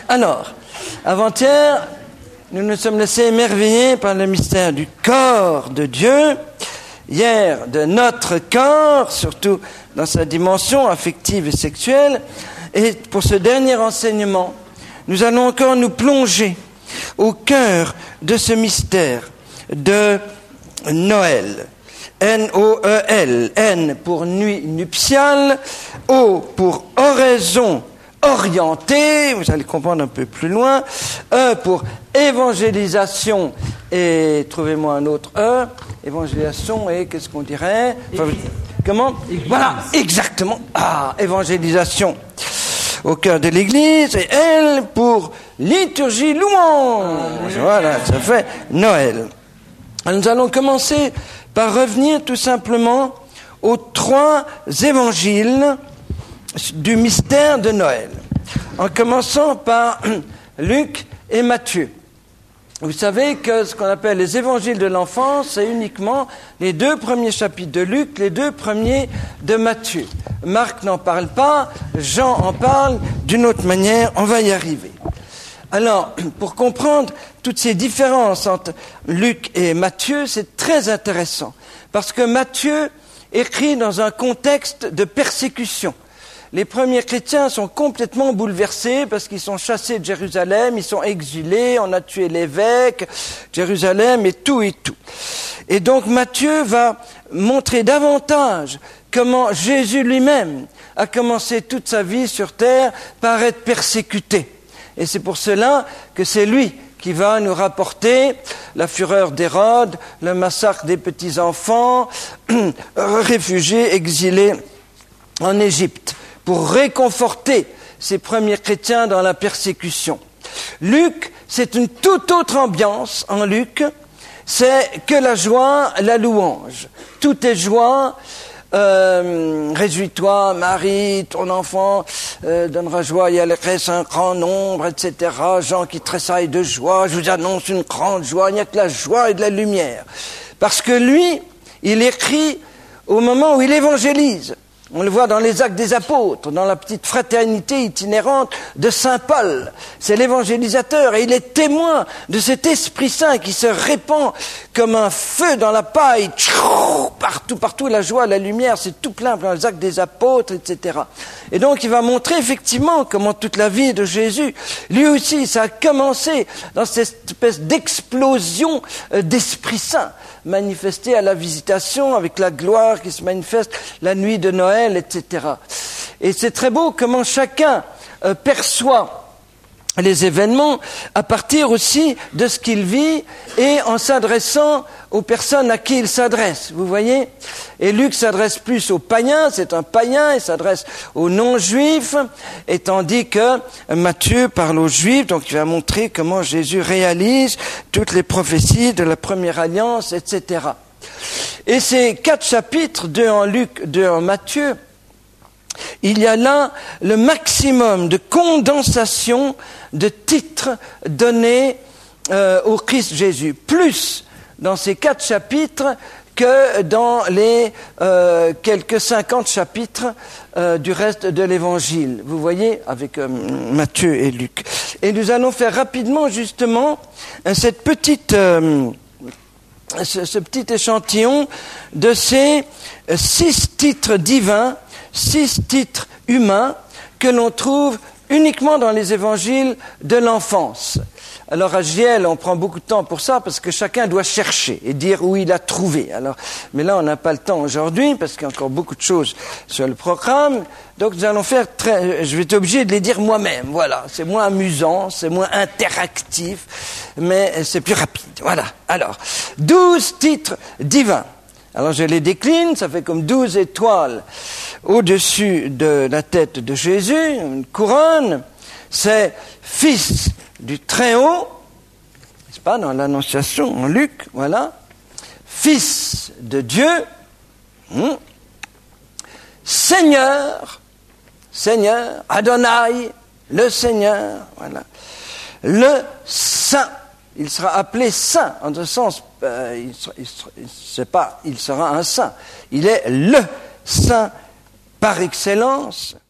Alors, avant-hier, nous nous sommes laissés émerveiller par le mystère du corps de Dieu. Hier, de notre corps, surtout dans sa dimension affective et sexuelle. Et pour ce dernier enseignement, nous allons encore nous plonger au cœur de ce mystère de Noël. N-O-E-L. N pour nuit nuptiale, O pour oraison orientée, vous allez comprendre un peu plus loin, E pour évangélisation, et trouvez-moi un autre E, évangélisation et qu'est-ce qu'on dirait? Comment? Voilà, exactement. Évangélisation au cœur de l'Église, et L pour liturgie louange. Voilà, ça fait Noël. Alors, nous allons commencer par revenir tout simplement aux 3 évangiles du mystère de Noël, en commençant par Luc et Matthieu. Vous savez que ce qu'on appelle les évangiles de l'enfance, c'est uniquement les 2 premiers chapitres de Luc, les 2 premiers de Matthieu. Marc n'en parle pas, Jean en parle d'une autre manière, on va y arriver. Alors, pour comprendre toutes ces différences entre Luc et Matthieu, c'est très intéressant, parce que Matthieu écrit dans un contexte de persécution. Les premiers chrétiens sont complètement bouleversés parce qu'ils sont chassés de Jérusalem, ils sont exilés, on a tué l'évêque, Jérusalem et tout et tout. Et donc Matthieu va montrer davantage comment Jésus lui-même a commencé toute sa vie sur terre par être persécuté. Et c'est pour cela que c'est lui qui va nous rapporter la fureur d'Hérode, le massacre des petits-enfants, réfugiés, exilés en Égypte, pour réconforter ces premiers chrétiens dans la persécution. Luc, c'est une toute autre ambiance en Luc, c'est que la joie, la louange. Tout est joie, réjouis-toi Marie, ton enfant donnera joie, il y a un grand nombre, etc. Gens qui tressaillent de joie, je vous annonce une grande joie, il n'y a que la joie et de la lumière. Parce que lui, il écrit au moment où il évangélise. On le voit dans les Actes des Apôtres, dans la petite fraternité itinérante de Saint Paul. C'est l'évangélisateur et il est témoin de cet Esprit Saint qui se répand comme un feu dans la paille. Partout, la joie, la lumière, c'est tout plein dans les Actes des Apôtres, etc. Et donc il va montrer effectivement comment toute la vie de Jésus, lui aussi, ça a commencé dans cette espèce d'explosion d'Esprit Saint, manifesté à la visitation avec la gloire qui se manifeste la nuit de Noël, etc. Et c'est très beau comment chacun perçoit les événements à partir aussi de ce qu'il vit et en s'adressant aux personnes à qui il s'adresse, vous voyez. Et Luc s'adresse plus aux païens, c'est un païen, il s'adresse aux non-juifs, et tandis que Matthieu parle aux juifs, donc il va montrer comment Jésus réalise toutes les prophéties de la première alliance, etc. Et ces 4 chapitres, 2 en Luc, 2 en Matthieu, il y a là le maximum de condensation de titres donnés au Christ Jésus, plus dans ces 4 chapitres que dans les quelques 50 chapitres du reste de l'Évangile. Vous voyez, avec Matthieu et Luc. Et nous allons faire rapidement justement cette petite... ce petit échantillon de ces 6 titres divins, 6 titres humains que l'on trouve uniquement dans les évangiles de l'enfance. Alors à JL, on prend beaucoup de temps pour ça parce que chacun doit chercher et dire où il a trouvé. Alors, mais là, on n'a pas le temps aujourd'hui parce qu'il y a encore beaucoup de choses sur le programme. Donc nous allons faire je vais être obligé de les dire moi-même. Voilà, c'est moins amusant, c'est moins interactif, mais c'est plus rapide. Voilà. Alors, 12 titres divins. Alors je les décline, ça fait comme 12 étoiles au-dessus de la tête de Jésus, une couronne. C'est Fils du Très-Haut, n'est-ce pas, dans l'Annonciation, en Luc, voilà. Fils de Dieu, Seigneur, Adonai, le Seigneur, voilà. Le Saint, il sera appelé Saint, en ce sens, il sera un Saint, il est le Saint par excellence.